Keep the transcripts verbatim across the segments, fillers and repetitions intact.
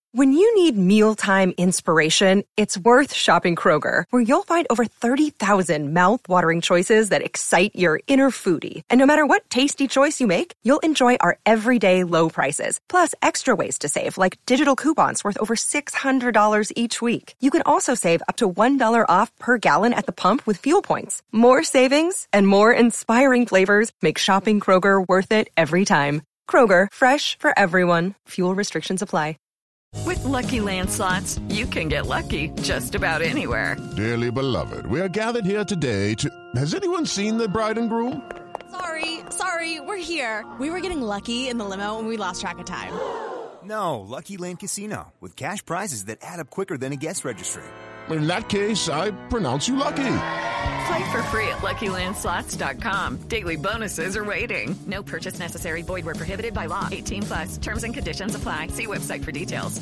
When you need mealtime inspiration, it's worth shopping Kroger, where you'll find over thirty thousand mouth-watering choices that excite your inner foodie. And no matter what tasty choice you make, you'll enjoy our everyday low prices, plus extra ways to save, like digital coupons worth over six hundred dollars each week. You can also save up to one dollar off per gallon at the pump with fuel points. More savings and more inspiring flavors make shopping Kroger worth it every time. Kroger, fresh for everyone. Fuel restrictions apply. With Lucky Land Slots, you can get lucky just about anywhere. Dearly beloved, we are gathered here today to... Has anyone seen the bride and groom? Sorry, sorry, we're here. We were getting lucky in the limo and we lost track of time. No, Lucky Land Casino, with cash prizes that add up quicker than a guest registry. In that case, I pronounce you lucky. Play for free at Lucky Land Slots dot com. Daily bonuses are waiting. No purchase necessary. Void where prohibited by law. eighteen plus. Terms and conditions apply. See website for details.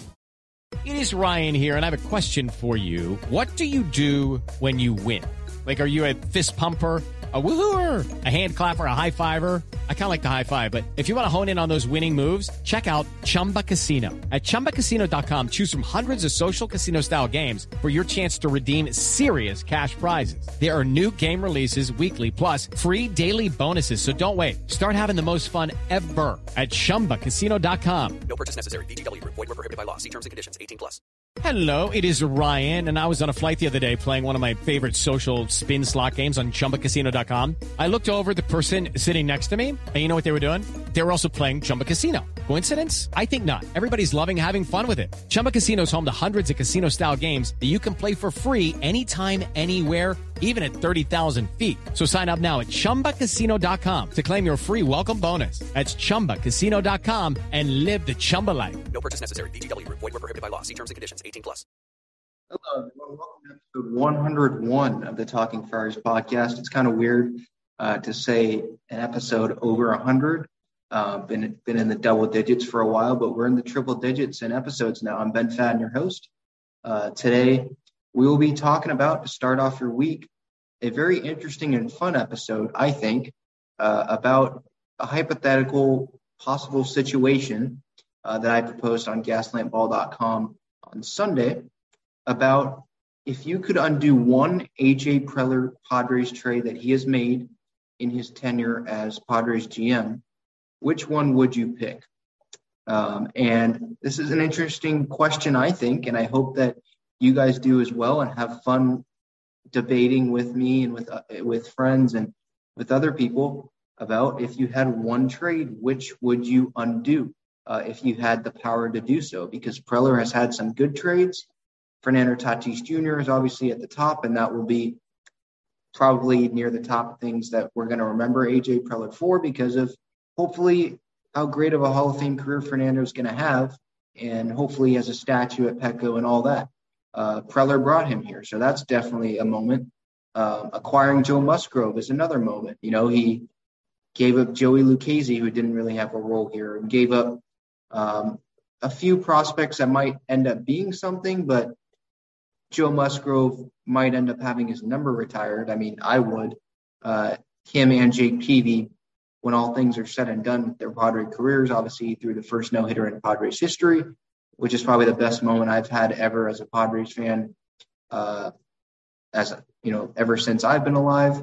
It is Ryan here, and I have a question for you. What do you do when you win? Like, are you a fist pumper, a woohooer, a hand clapper, a high fiver? I kind of like the high five, but if you want to hone in on those winning moves, check out Chumba Casino. At chumba casino dot com, choose from hundreds of social casino-style games for your chance to redeem serious cash prizes. There are new game releases weekly, plus free daily bonuses, so don't wait. Start having the most fun ever at chumba casino dot com. No purchase necessary. V G W. Void where prohibited by law. See terms and conditions. eighteen plus. Hello, it is Ryan, and I was on a flight the other day playing one of my favorite social spin slot games on chumba casino dot com. I looked over at the person sitting next to me, and you know what they were doing? They were also playing Chumba Casino. Coincidence? I think not. Everybody's loving having fun with it. Chumba Casino is home to hundreds of casino-style games that you can play for free anytime, anywhere, even at thirty thousand feet. So sign up now at chumba casino dot com to claim your free welcome bonus. That's chumba casino dot com and live the Chumba life. No purchase necessary. V G W. Void where prohibited by law. See terms and conditions. eighteen plus. Hello, everyone. Welcome to episode one hundred one of the Talking Friars podcast. It's kind of weird uh, to say an episode over one hundred. Uh, been been in the double digits for a while, but we're in the triple digits in episodes now. I'm Ben Fadden, your host. Uh, today, we will be talking about, to start off your week, a very interesting and fun episode, I think, uh, about a hypothetical possible situation uh, that I proposed on gaslamp ball dot com on Sunday about if you could undo one A J Preller Padres trade that he has made in his tenure as Padres G M, which one would you pick? Um, and this is an interesting question, I think, and I hope that you guys do as well and have fun debating with me and with uh, with friends and with other people about, if you had one trade, which would you undo uh, if you had the power to do so? Because Preller has had some good trades. Fernando Tatis Junior is obviously at the top, and that will be probably near the top of things that we're going to remember A J Preller for, because of hopefully how great of a Hall of Fame career Fernando is going to have, and hopefully he has a statue at Petco and all that. Uh, Preller brought him here, so that's definitely a moment. Um, acquiring Joe Musgrove is another moment. You know, he gave up Joey Lucchesi, who didn't really have a role here, and gave up um, a few prospects that might end up being something, but Joe Musgrove might end up having his number retired. I mean, I would. Uh, him and Jake Peavy, when all things are said and done with their Padres careers, obviously through the first no-hitter in Padres history, which is probably the best moment I've had ever as a Padres fan, uh, as you know, ever since I've been alive.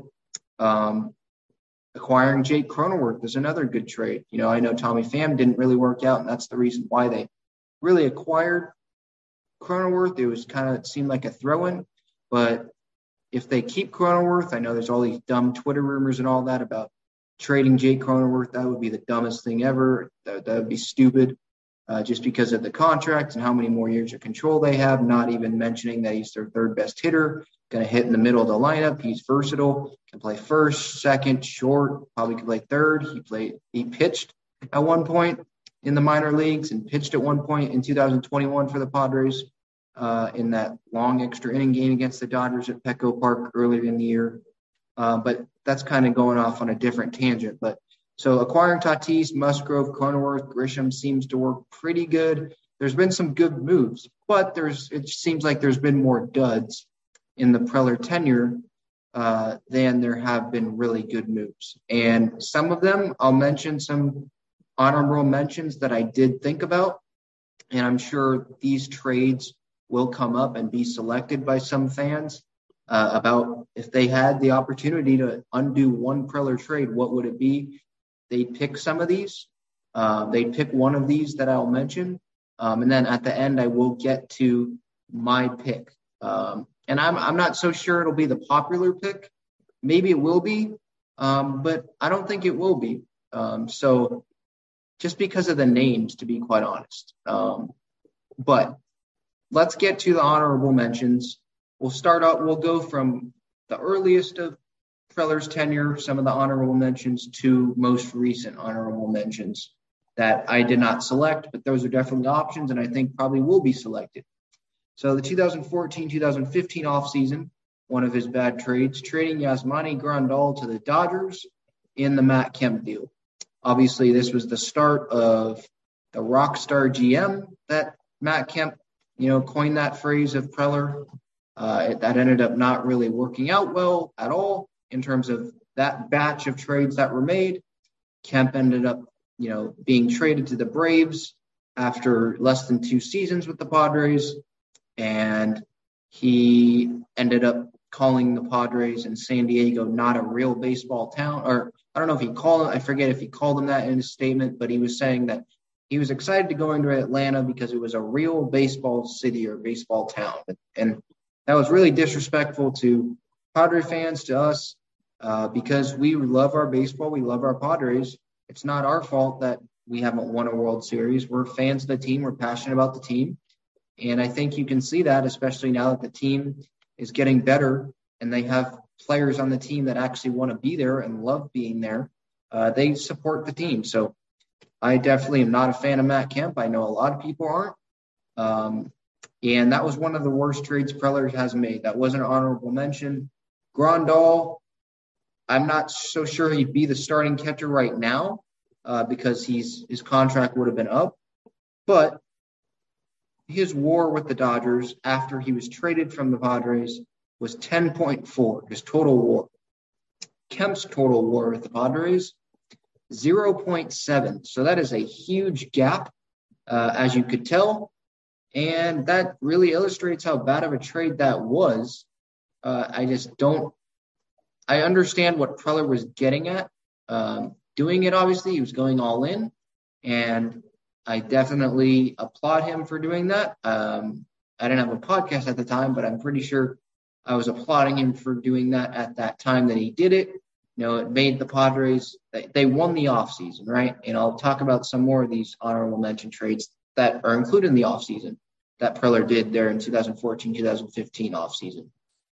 Um, acquiring Jake Cronenworth is another good trade. You know, I know Tommy Pham didn't really work out, and that's the reason why they really acquired Cronenworth. It was kind of, it seemed like a throw-in, but if they keep Cronenworth, I know there's all these dumb Twitter rumors and all that about trading Jake Cronenworth. That would be the dumbest thing ever. That, that would be stupid, uh, just because of the contract and how many more years of control they have, not even mentioning that he's their third best hitter, going to hit in the middle of the lineup. He's versatile, can play first, second, short, probably can play third. He played, he pitched at one point in the minor leagues and pitched at one point in two thousand twenty-one for the Padres uh, in that long extra inning game against the Dodgers at Petco Park earlier in the year. Uh, but that's kind of going off on a different tangent. But so acquiring Tatis, Musgrove, Cronenworth, Grisham seems to work pretty good. There's been some good moves, but there's it seems like there's been more duds in the Preller tenure uh, than there have been really good moves. And some of them, I'll mention some honorable mentions that I did think about. and I'm sure these trades will come up and be selected by some fans uh, about if they had the opportunity to undo one Preller trade, what would it be? They'd pick some of these. Uh, they'd pick one of these that I'll mention. Um, and then at the end, I will get to my pick. Um, and I'm I'm not so sure it'll be the popular pick. Maybe it will be, um, but I don't think it will be. Um, so just because of the names, to be quite honest. Um, but let's get to the honorable mentions. We'll start out, we'll go from the earliest of Preller's tenure, some of the honorable mentions, to most recent honorable mentions that I did not select, but those are definitely options and I think probably will be selected. So the two thousand fourteen two thousand fifteen offseason, one of his bad trades, trading Yasmani Grandal to the Dodgers in the Matt Kemp deal. Obviously, this was the start of the rock star G M that Matt Kemp, you know, coined that phrase of Preller. Uh, that ended up not really working out well at all in terms of that batch of trades that were made. Kemp ended up, you know, being traded to the Braves after less than two seasons with the Padres. And he ended up calling the Padres and San Diego not a real baseball town, or I don't know if he called it, I forget if he called them that in his statement, but he was saying that he was excited to go into Atlanta because it was a real baseball city or baseball town. And that was really disrespectful to Padre fans, to us, uh, because we love our baseball. We love our Padres. It's not our fault that we haven't won a World Series. We're fans of the team. We're passionate about the team. And I think you can see that, especially now that the team is getting better and they have players on the team that actually want to be there and love being there. Uh, they support the team. So I definitely am not a fan of Matt Kemp. I know a lot of people aren't. Um, and that was one of the worst trades Preller has made. That was an honorable mention. Grandal, I'm not so sure he'd be the starting catcher right now uh, because he's his contract would have been up. But his WAR with the Dodgers after he was traded from the Padres was ten point four, his total WAR. Kemp's total WAR with the Padres, zero point seven. So that is a huge gap, uh, as you could tell. And that really illustrates how bad of a trade that was. Uh, I just don't – I understand what Preller was getting at. Um, doing it, obviously, he was going all in. And I definitely applaud him for doing that. Um, I didn't have a podcast at the time, but I'm pretty sure I was applauding him for doing that at that time that he did it. You know, it made the Padres they, – they won the offseason, right? And I'll talk about some more of these honorable mention trades that are included in the offseason that Preller did there in two thousand fourteen two thousand fifteen offseason.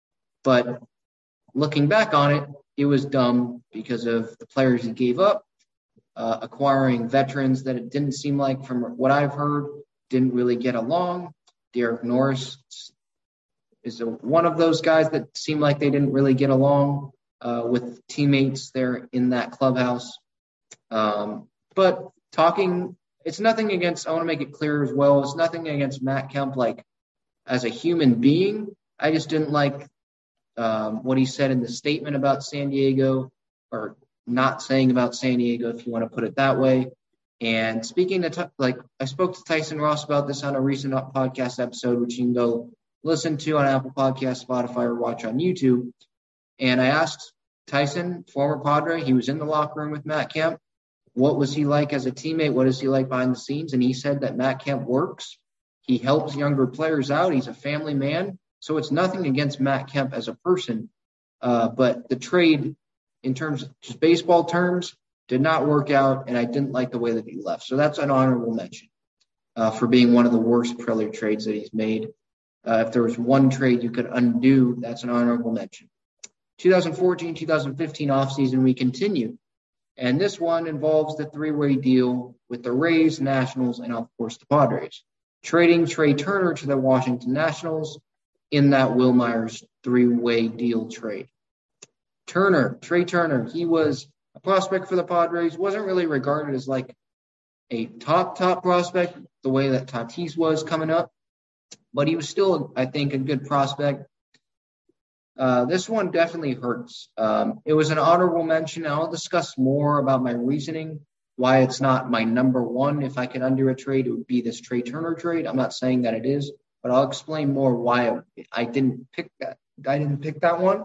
But looking back on it, it was dumb because of the players he gave up, uh, acquiring veterans that it didn't seem like, from what I've heard, didn't really get along. Derek Norris is a, one of those guys that seemed like they didn't really get along uh, with teammates there in that clubhouse. Um, but talking, it's nothing against, I want to make it clear as well, it's nothing against Matt Kemp, like as a human being. I just didn't like um, what he said in the statement about San Diego, or not saying about San Diego, if you want to put it that way. And speaking to, t- like, I spoke to Tyson Ross about this on a recent podcast episode, which you can go listen to on Apple Podcasts, Spotify, or watch on YouTube. And I asked Tyson, former Padre, he was in the locker room with Matt Kemp, what was he like as a teammate? What is he like behind the scenes? And he said that Matt Kemp works. He helps younger players out. He's a family man. So it's nothing against Matt Kemp as a person. Uh, but the trade, in terms of just baseball terms, did not work out, and I didn't like the way that he left. So that's an honorable mention uh, for being one of the worst Preller trades that he's made. Uh, if there was one trade you could undo, that's an honorable mention. twenty fourteen twenty fifteen offseason, we continue. And this one involves the three-way deal with the Rays, Nationals, and, of course, the Padres. Trading Trey Turner to the Washington Nationals in that Will Myers three-way deal trade. Turner, Trey Turner, he was a prospect for the Padres, wasn't really regarded as like a top, top prospect the way that Tatis was coming up, but he was still, I think, a good prospect. Uh, this one definitely hurts. Um, it was an honorable mention. I'll discuss more about my reasoning why it's not my number one. If I could undo a trade, it would be this Trea Turner trade. I'm not saying that it is, but I'll explain more why I didn't pick that. I didn't pick that one.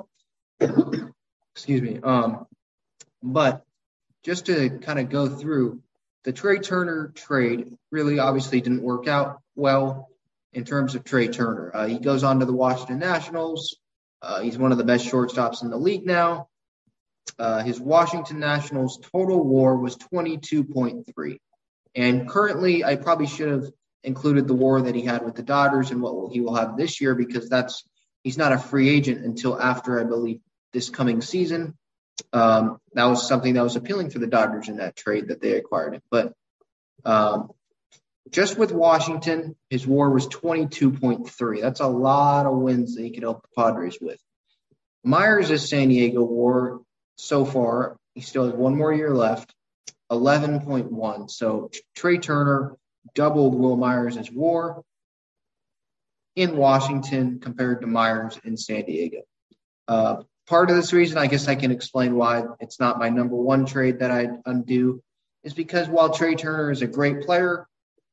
Excuse me. Um, but just to kind of go through, the Trea Turner trade really obviously didn't work out well in terms of Trea Turner. Uh, he goes on to the Washington Nationals. Uh, he's one of the best shortstops in the league now. Uh, his Washington Nationals total WAR was twenty-two point three. And currently, I probably should have included the WAR that he had with the Dodgers and what he will have this year, because that's he's not a free agent until after, I believe, this coming season. Um, that was something that was appealing for the Dodgers in that trade that they acquired him. But um, just with Washington, his WAR was twenty-two point three. That's a lot of wins that he could help the Padres with. Myers' San Diego WAR so far, he still has one more year left, eleven point one. So Trea Turner doubled Will Myers' WAR in Washington compared to Myers in San Diego. Uh, part of this reason, I guess I can explain why it's not my number one trade that I'd undo, is because while Trea Turner is a great player,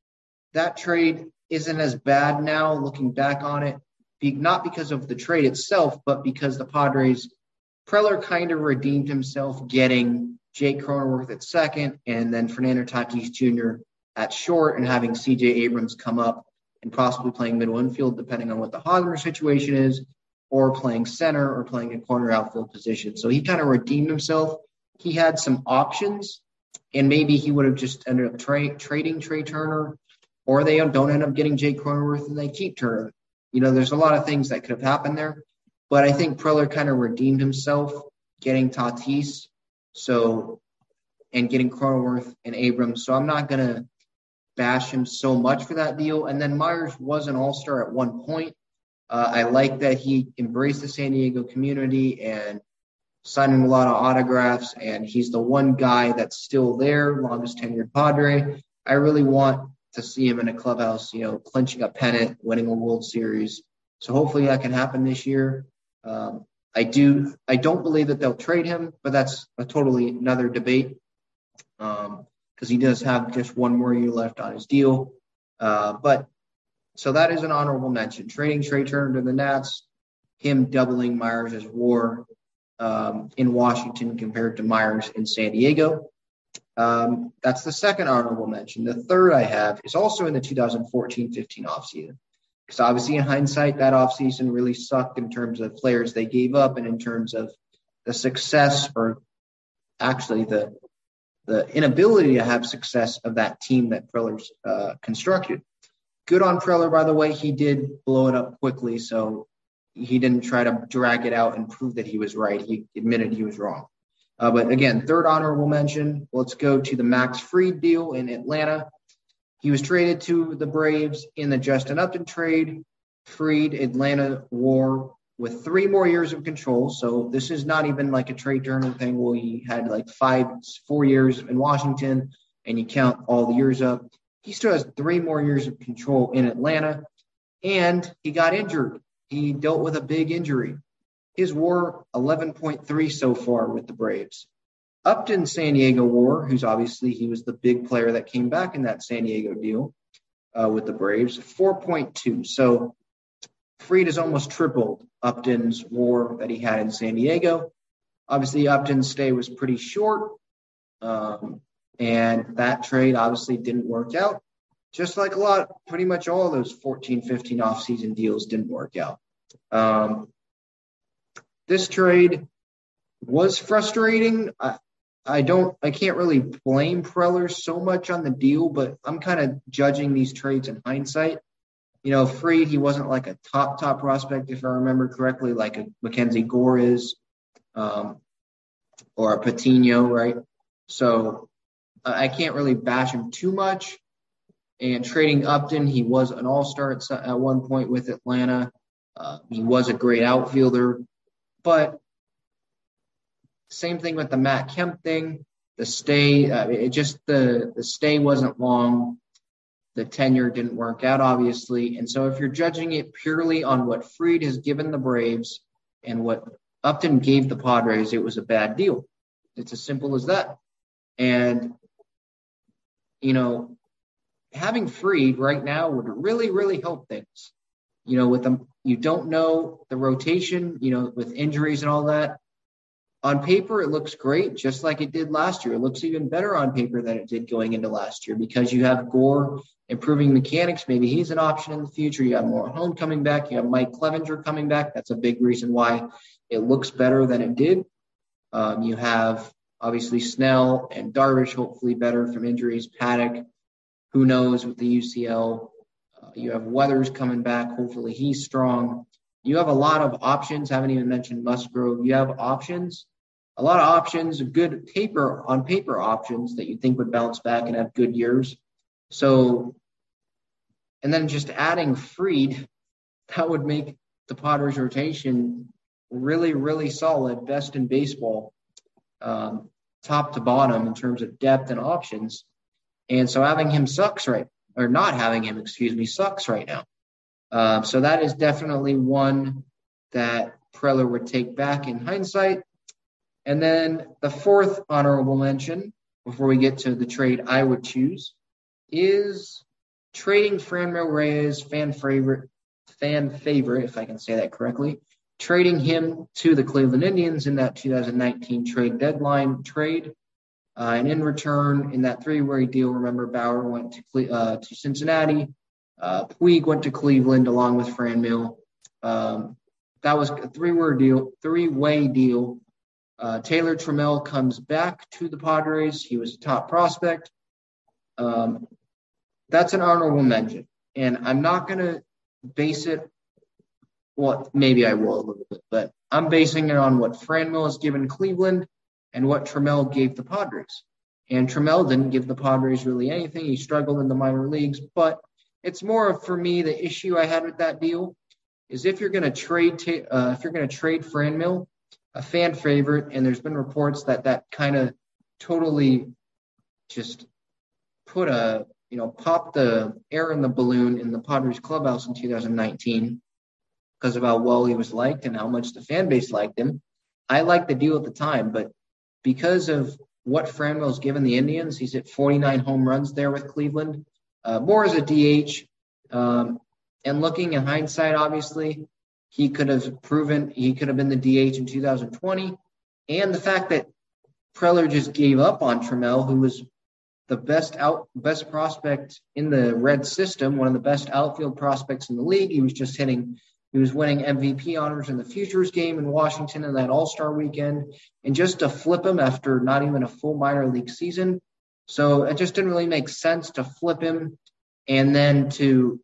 that trade isn't as bad now looking back on it, be, not because of the trade itself, but because the Padres, Preller kind of redeemed himself getting Jake Cronenworth at second and then Fernando Tatis Junior at short, and having C J Abrams come up and possibly playing middle infield, depending on what the Hosmer situation is, or playing center or playing a corner outfield position. So he kind of redeemed himself. He had some options, and maybe he would have just ended up tra- trading Trea Turner, or they don't end up getting Jake Cronenworth and they keep Turner. You know, there's a lot of things that could have happened there. But I think Preller kind of redeemed himself getting Tatis so and getting Cronenworth and Abrams. So I'm not going to bash him so much for that deal. And then Myers was an all-star at one point. Uh, I like that he embraced the San Diego community and signing a lot of autographs, and he's the one guy that's still there, longest tenured Padre. I really want to see him in a clubhouse, you know, clinching a pennant, winning a World Series. So hopefully that can happen this year. Um, I do. I don't believe that they'll trade him, but that's a totally another debate because um, he does have just one more year left on his deal. Uh, but so that is an honorable mention. Trading Trea Turner to the Nats, him doubling Myers' WAR um, in Washington compared to Myers in San Diego. Um, that's the second honorable mention. The third I have is also in the two thousand fourteen fifteen offseason. Because obviously in hindsight, that offseason really sucked in terms of players they gave up and in terms of the success, or actually the the inability to have success of that team that Preller's uh, constructed. Good on Preller, by the way. He did blow it up quickly, so he didn't try to drag it out and prove that he was right. He admitted he was wrong. Uh, but again, third honorable mention, let's go to the Max Fried deal in Atlanta. He was traded to the Braves in the Justin Upton trade. Fried, Atlanta WAR with three more years of control. So this is not even like a Trea Turner thing where he had like five, four years in Washington and you count all the years up. He still has three more years of control in Atlanta, and he got injured. He dealt with a big injury. His WAR, eleven point three so far with the Braves. Upton San Diego WAR, who's obviously he was the big player that came back in that San Diego deal uh, with the Braves, four point two. So Fried has almost tripled Upton's WAR that he had in San Diego. Obviously, Upton's stay was pretty short, um, and that trade obviously didn't work out. Just like a lot, pretty much all those fourteen fifteen offseason deals didn't work out. Um, this trade was frustrating. I, I don't, I can't really blame Preller so much on the deal, but I'm kind of judging these trades in hindsight. You know, Fried, he wasn't like a top, top prospect, if I remember correctly, like a Mackenzie Gore is, um, or a Patino, right? So uh, I can't really bash him too much. And trading Upton, he was an all-star at, at one point with Atlanta. Uh, he was a great outfielder, but same thing with the Matt Kemp thing. The stay, uh, it just the the stay wasn't long. The tenure didn't work out, obviously. And so if you're judging it purely on what Fried has given the Braves and what Upton gave the Padres, it was a bad deal. It's as simple as that. And you know, having Fried right now would really, really help things. You know, with them, you don't know the rotation, you know, with injuries and all that. On paper, it looks great, just like it did last year. It looks even better on paper than it did going into last year because you have Gore improving mechanics. Maybe he's an option in the future. You have Mahone coming back. You have Mike Clevenger coming back. That's a big reason why it looks better than it did. Um, you have, obviously, Snell and Darvish, hopefully better from injuries. Paddock, who knows with the U C L. Uh, you have Weathers coming back. Hopefully he's strong. You have a lot of options. Haven't even mentioned Musgrove. You have options. A lot of options, good paper on paper options that you think would bounce back and have good years. So, and then just adding Fried, that would make the Padres rotation really, really solid, best in baseball, um, top to bottom in terms of depth and options. And so having him sucks right, or not having him, excuse me, sucks right now. Uh, so that is definitely one that Preller would take back in hindsight. And then the fourth honorable mention, before we get to the trade I would choose, is trading Franmil Reyes, fan favorite, fan favorite, if I can say that correctly, trading him to the Cleveland Indians in that two thousand nineteen trade deadline trade. Uh, and in return, in that three-way deal, remember Bauer went to uh, to Cincinnati, uh, Puig went to Cleveland along with Franmil. Um, that was a three-way deal. Three-way deal. Uh, Taylor Trammell comes back to the Padres. He was a top prospect. Um, that's an honorable mention. And I'm not going to base it, well, maybe I will a little bit, but I'm basing it on what Franmil has given Cleveland and what Trammell gave the Padres. And Trammell didn't give the Padres really anything. He struggled in the minor leagues. But it's more of, for me, the issue I had with that deal is if you're going to trade ta- uh, if you're going to trade Franmil, a fan favorite, and there's been reports that that kind of totally just put a, you know, popped the air in the balloon in the Padres clubhouse in two thousand nineteen because of how well he was liked and how much the fan base liked him. I liked the deal at the time, but because of what Franmil's given the Indians, he's hit forty-nine home runs there with Cleveland, uh, more as a D H. Um, and looking in hindsight, obviously, he could have proven he could have been the D H in two thousand twenty. And the fact that Preller just gave up on Trammell, who was the best out best prospect in the Red system, one of the best outfield prospects in the league. He was just hitting, he was winning M V P honors in the Futures game in Washington in that All-Star weekend. And just to flip him after not even a full minor league season. So it just didn't really make sense to flip him and then to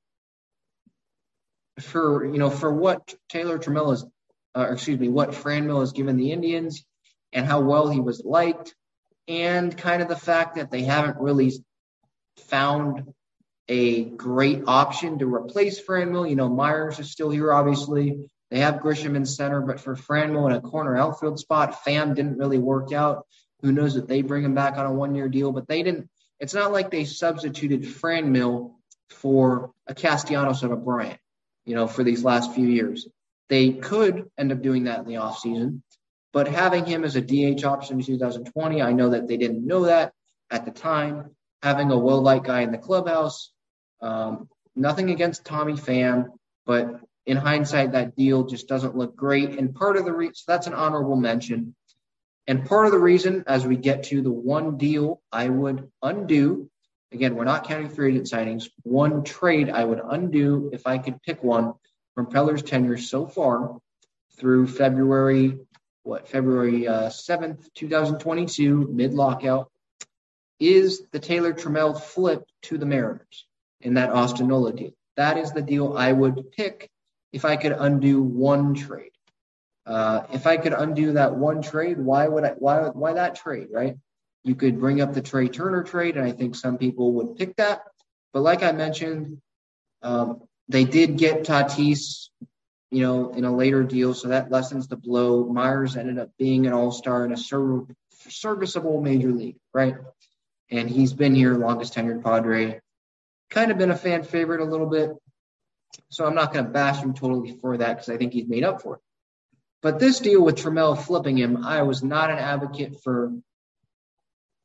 For, you know, for what Taylor Trammell is, uh, excuse me, what Franmil has given the Indians and how well he was liked, and kind of the fact that they haven't really found a great option to replace Franmil. You know, Myers is still here, obviously. They have Grisham in center, but for Franmil in a corner outfield spot, Pham didn't really work out. Who knows if they bring him back on a one-year deal, but they didn't. It's not like they substituted Franmil for a Castellanos or a Bryant, you know, for these last few years. They could end up doing that in the offseason, but having him as a D H option in two thousand twenty, I know that they didn't know that at the time. Having a well-liked guy in the clubhouse, um, nothing against Tommy Pham, but in hindsight, that deal just doesn't look great. And part of the reason, so that's an honorable mention. And part of the reason, as we get to the one deal I would undo, again, we're not counting free agent signings. One trade I would undo if I could pick one from Preller's tenure so far through February, what, February uh, seventh, twenty twenty-two, mid-lockout, is the Taylor Trammell flip to the Mariners in that Austin Nola deal. That is the deal I would pick if I could undo one trade. Uh, if I could undo that one trade, why would I? Why? Why that trade, right? You could bring up the Trey Turner trade, and I think some people would pick that. But like I mentioned, um, they did get Tatis, you know, in a later deal, so that lessens the blow. Myers ended up being an all-star in a ser- serviceable major league, right? And he's been here, longest tenured Padre. Kind of been a fan favorite a little bit. So I'm not going to bash him totally for that because I think he's made up for it. But this deal with Trammell flipping him, I was not an advocate for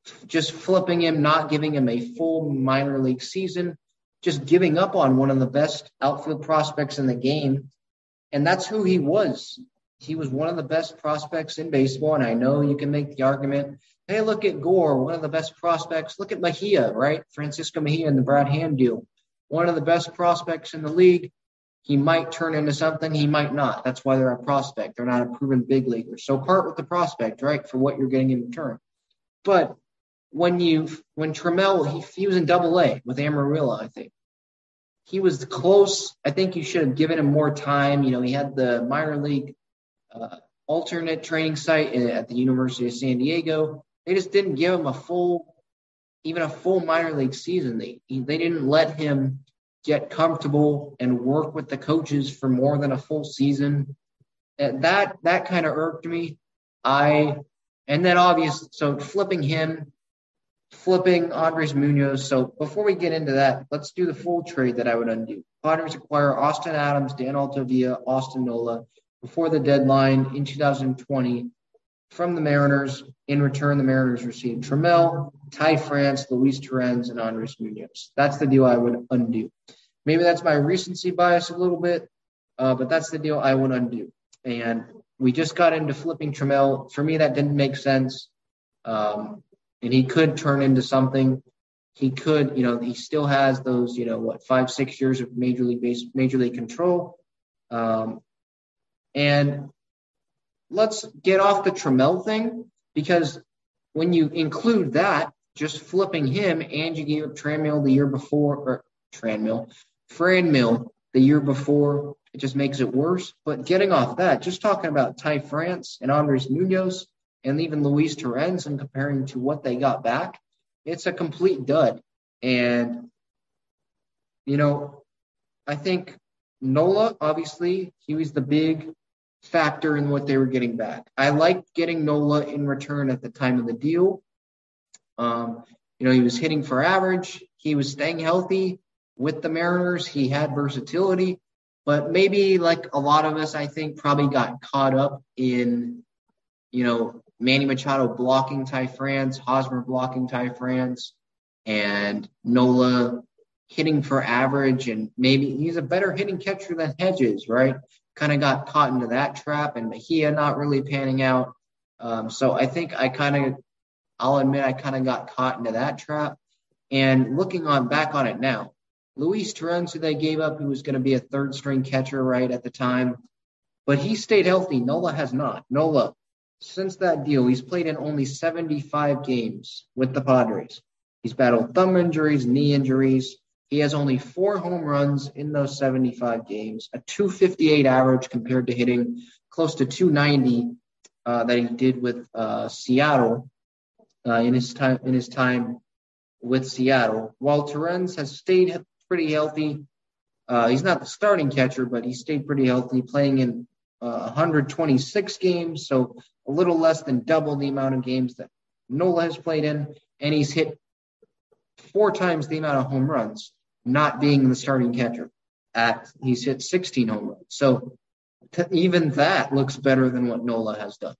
just flipping him, not giving him a full minor league season, just giving up on one of the best outfield prospects in the game. And that's who he was. He was one of the best prospects in baseball. And I know you can make the argument, hey, look at Gore, one of the best prospects. Look at Mejia, right? Francisco Mejia and the Brad Hand deal. One of the best prospects in the league. He might turn into something. He might not. That's why they're a prospect. They're not a proven big leaguer. So part with the prospect, right, for what you're getting in return. But when you, when Trammell, he, he was in double A with Amarillo, I think. He was close. I think you should have given him more time. You know, he had the minor league uh, alternate training site at the University of San Diego. They just didn't give him a full, even a full minor league season. They they didn't let him get comfortable and work with the coaches for more than a full season. And that that kind of irked me. I and then obviously, so flipping him, flipping Andres Munoz. So before we get into that, let's do the full trade that I would undo. Padres acquire Austin Adams, Dan Altavilla, Austin Nola before the deadline in two thousand twenty from the Mariners. In return, the Mariners received Trammell, Ty France, Luis Torrens, and Andres Munoz. That's the deal I would undo. Maybe that's my recency bias a little bit, uh, but that's the deal I would undo. And we just got into flipping Trammell. For me, that didn't make sense. Um, and he could turn into something. He could, you know, he still has those, you know, what, five, six years of major league base, major league control. Um, and let's get off the Trammell thing, because when you include that, just flipping him, and you gave up Tranmere the year before, or Tranmere, Franmil the year before, it just makes it worse. But getting off that, just talking about Ty France and Andres Munoz and even Luis Torrens and comparing to what they got back, it's a complete dud. And, you know, I think Nola, obviously, he was the big factor in what they were getting back. I liked getting Nola in return at the time of the deal. Um, you know, he was hitting for average. He was staying healthy with the Mariners. He had versatility. But maybe like a lot of us, I think, probably got caught up in, you know, Manny Machado blocking Ty France, Hosmer blocking Ty France, and Nola hitting for average. And maybe he's a better hitting catcher than Hedges, right? Kind of got caught into that trap, and Mejia not really panning out. Um, so I think I kind of, I'll admit I kind of got caught into that trap. And looking on back on it now, Luis Torrens, who they gave up, who was going to be a third string catcher right at the time, but he stayed healthy. Nola has not. Nola, since that deal, he's played in only seventy-five games with the Padres. He's battled thumb injuries, knee injuries. He has only four home runs in those seventy-five games, a two fifty-eight average compared to hitting close to two ninety uh, that he did with uh, Seattle uh, in his time in his time with Seattle. While Torrens has stayed pretty healthy, uh, he's not the starting catcher, but he stayed pretty healthy, playing in uh, one hundred twenty-six games, so a little less than double the amount of games that Nola has played in, and he's hit four times the amount of home runs, not being the starting catcher. At he's hit sixteen home runs. So t- even that looks better than what Nola has done.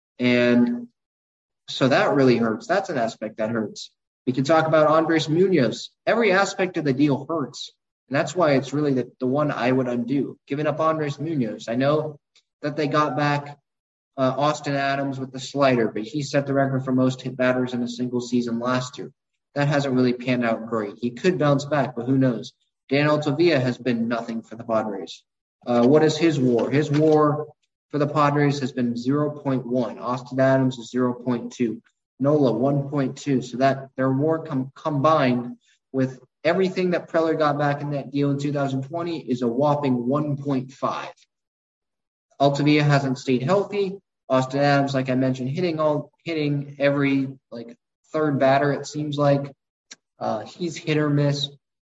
And so that really hurts. That's an aspect that hurts. We can talk about Andres Munoz. Every aspect of the deal hurts. And that's why it's really the, the one I would undo, giving up Andres Munoz. I know that they got back uh, Austin Adams with the slider, but he set the record for most hit batters in a single season last year. That hasn't really panned out great. He could bounce back, but who knows? Dan Altavilla has been nothing for the Padres. Uh, what is his WAR? His WAR for the Padres has been zero point one. Austin Adams is zero point two. Nola, one point two. So that their WAR com- combined with everything that Preller got back in that deal in two thousand twenty is a whopping one point five. Altavilla hasn't stayed healthy. Austin Adams, like I mentioned, hitting all hitting every like third batter, it seems like. Uh, he's hit or miss.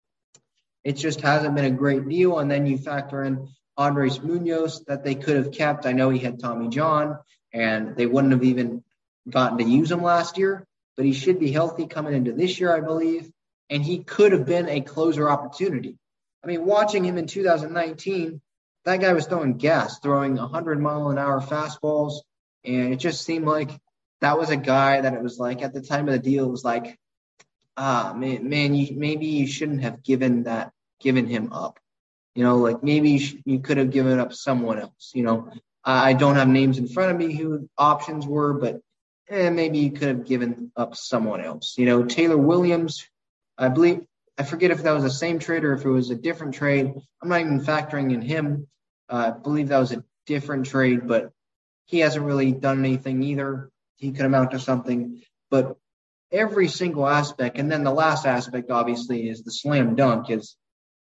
It just hasn't been a great deal. And then you factor in Andres Munoz that they could have kept. I know he had Tommy John, and they wouldn't have even gotten to use him last year, but he should be healthy coming into this year, I believe. And he could have been a closer opportunity. I mean, watching him in two thousand nineteen, that guy was throwing gas, throwing one hundred mile an hour fastballs. And it just seemed like that was a guy that it was like at the time of the deal, it was like, ah, man, man you, maybe you shouldn't have given that, given him up. You know, like maybe you, sh- you could have given up someone else. You know, I don't have names in front of me who options were, but eh, maybe you could have given up someone else. You know, Taylor Williams, I believe, I forget if that was the same trade or if it was a different trade. I'm not even factoring in him. Uh, I believe that was a different trade, but he hasn't really done anything either. He could amount to something. But every single aspect, and then the last aspect, obviously, is the slam dunk, is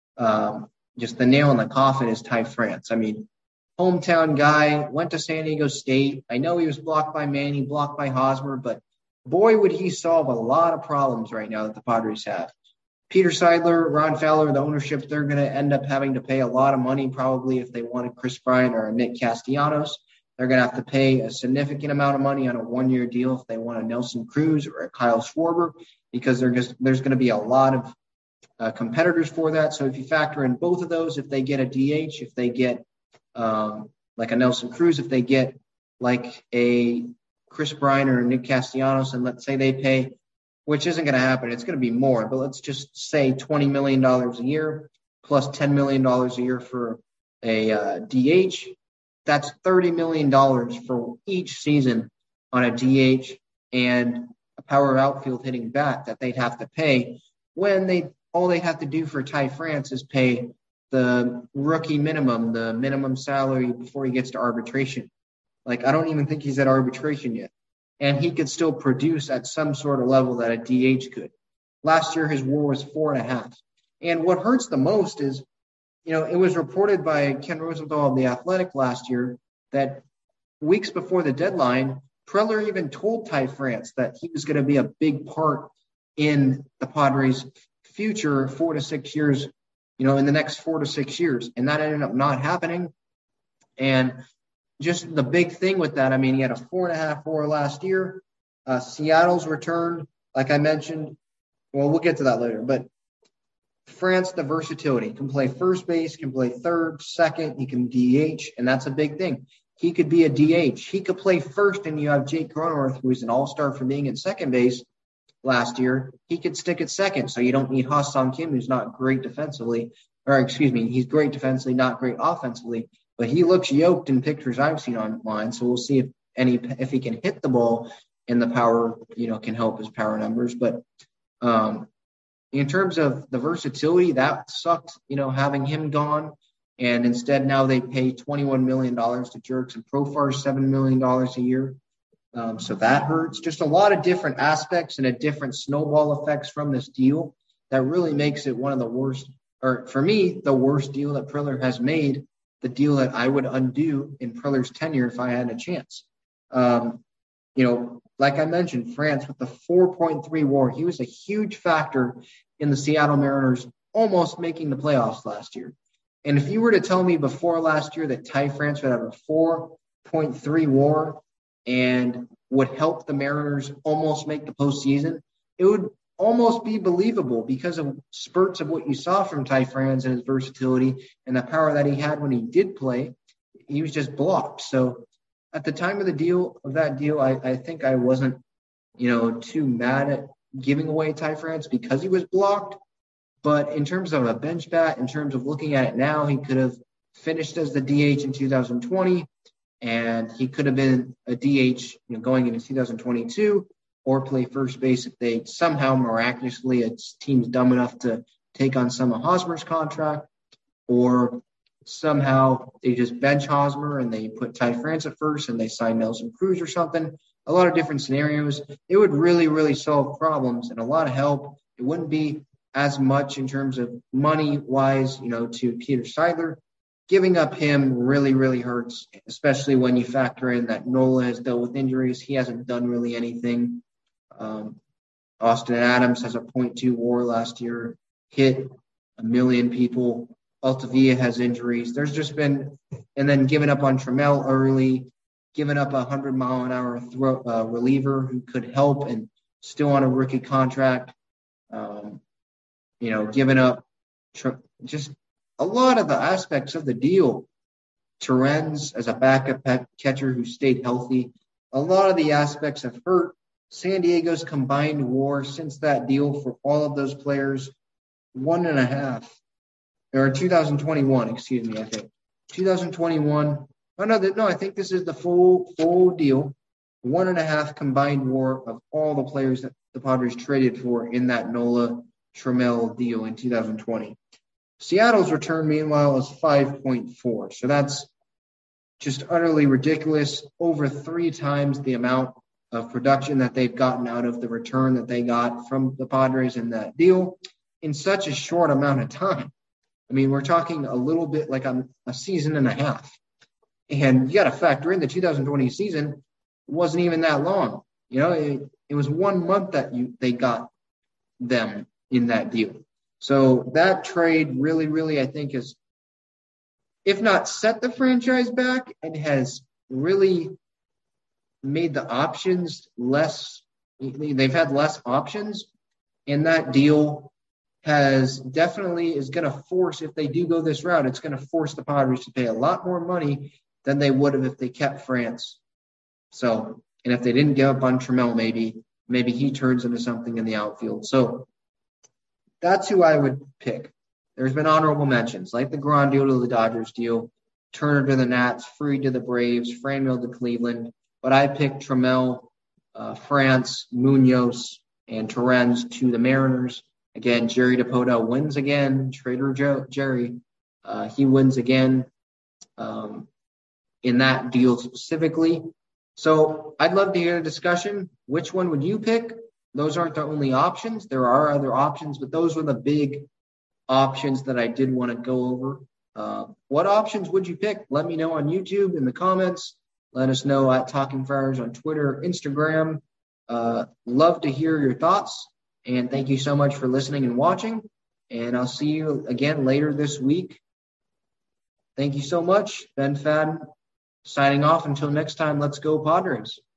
um, just the nail in the coffin is Ty France. I mean, hometown guy, went to San Diego State. I know he was blocked by Manny, blocked by Hosmer, but boy, would he solve a lot of problems right now that the Padres have. Peter Seidler, Ron Fowler, the ownership, they're going to end up having to pay a lot of money probably if they wanted Chris Bryant or Nick Castellanos. They're going to have to pay a significant amount of money on a one-year deal if they want a Nelson Cruz or a Kyle Schwarber, because they're just, there's going to be a lot of uh, competitors for that. So if you factor in both of those, if they get a D H, if they get um, like a Nelson Cruz, if they get like a Chris Bryant or Nick Castellanos, and let's say they pay, which isn't going to happen, it's going to be more, but let's just say twenty million dollars a year plus ten million dollars a year for a uh, D H. That's thirty million dollars for each season on a D H and a power outfield hitting bat that they'd have to pay, when they all they have to do for Ty France is pay the rookie minimum, the minimum salary before he gets to arbitration. Like, I don't even think he's at arbitration yet. And he could still produce at some sort of level that a D H could. Last year, his WAR was four and a half. And what hurts the most is, you know, it was reported by Ken Rosenthal of The Athletic last year that weeks before the deadline, Preller even told Ty France that he was going to be a big part in the Padres' future four to six years, you know, in the next four to six years. And that ended up not happening. And just the big thing with that, I mean, he had a four and a half WAR last year. Uh, Seattle's returned, like I mentioned. Well, we'll get to that later. But France, the versatility. He can play first base, can play third, second. He can D H, and that's a big thing. He could be a D H. He could play first, and you have Jake Cronenworth, who's an all-star for being at second base last year. He could stick at second, so you don't need Ha-Seong Kim, who's not great defensively. Or, excuse me, he's great defensively, not great offensively. But he looks yoked in pictures I've seen online, so we'll see if any if he can hit the ball and the power, you know, can help his power numbers. But um, in terms of the versatility, that sucked, you know, having him gone. And instead now they pay twenty-one million dollars to Jerks and Profar, seven million dollars a year. Um, so that hurts. Just a lot of different aspects and a different snowball effects from this deal that really makes it one of the worst, or for me, the worst deal that Preller has made. The deal that I would undo in Preller's tenure if I had a chance. Um, you know, like I mentioned, France with the four point three WAR, he was a huge factor in the Seattle Mariners almost making the playoffs last year. And if you were to tell me before last year that Ty France would have a four point three WAR and would help the Mariners almost make the postseason, it would almost be believable because of spurts of what you saw from Ty France and his versatility and the power that he had when he did play. He was just blocked. So at the time of the deal of that deal, I, I think I wasn't, you know, too mad at giving away Ty France because he was blocked. But in terms of a bench bat, in terms of looking at it now, he could have finished as the D H in two thousand twenty, and he could have been a D H, you know, going into two thousand twenty-two. Or play first base if they somehow miraculously a team's dumb enough to take on some of Hosmer's contract, or somehow they just bench Hosmer and they put Ty France at first and they sign Nelson Cruz or something. A lot of different scenarios. It would really, really solve problems and a lot of help. It wouldn't be as much in terms of money-wise, you know, to Peter Seidler. Giving up him really, really hurts, especially when you factor in that Nola has dealt with injuries. He hasn't done really anything. Um, Austin Adams has a point two WAR last year, hit a million people. Altavia has injuries. There's just been, and then giving up on Trammell early, giving up a hundred mile an hour throw, uh, reliever who could help and still on a rookie contract. Um, you know, giving up tr- just a lot of the aspects of the deal. Terens as a backup catcher who stayed healthy. a lot of the aspects have hurt. San Diego's combined WAR since that deal for all of those players, one and a half, or two thousand twenty-one, excuse me, I think. two thousand twenty-one, oh no, no, I think this is the full full deal. One and a half combined WAR of all the players that the Padres traded for in that Nola Trammell deal in two thousand twenty. Seattle's return, meanwhile, is five point four. So that's just utterly ridiculous. Over three times the amount of production that they've gotten out of the return that they got from the Padres in that deal in such a short amount of time. I mean, we're talking a little bit like a, a season and a half. And you got to factor in the two thousand twenty season wasn't even that long. You know, it, it was one month that you they got them in that deal. So that trade really, really, I think, is, if not set the franchise back, it has really made the options less. They've had less options, and that deal has definitely is going to force, if they do go this route, it's going to force the Padres to pay a lot more money than they would have if they kept France. So, and if they didn't give up on Trammell, maybe, maybe he turns into something in the outfield. So that's who I would pick. There's been honorable mentions, like the Grand deal to the Dodgers deal, Turner to the Nats, Fried to the Braves, Franmil to Cleveland. But I picked Trammell, uh, France, Munoz, and Torrens to the Mariners. Again, Jerry Dipoto wins again. Trader Joe, Jerry, uh, he wins again um, in that deal specifically. So I'd love to hear a discussion. Which one would you pick? Those aren't the only options. There are other options, but those were the big options that I did want to go over. Uh, what options would you pick? Let me know on YouTube in the comments. Let us know at Talking Friars on Twitter, Instagram. Uh, love to hear your thoughts. And thank you so much for listening and watching. And I'll see you again later this week. Thank you so much. Ben Fadden signing off. Until next time, let's go Padres.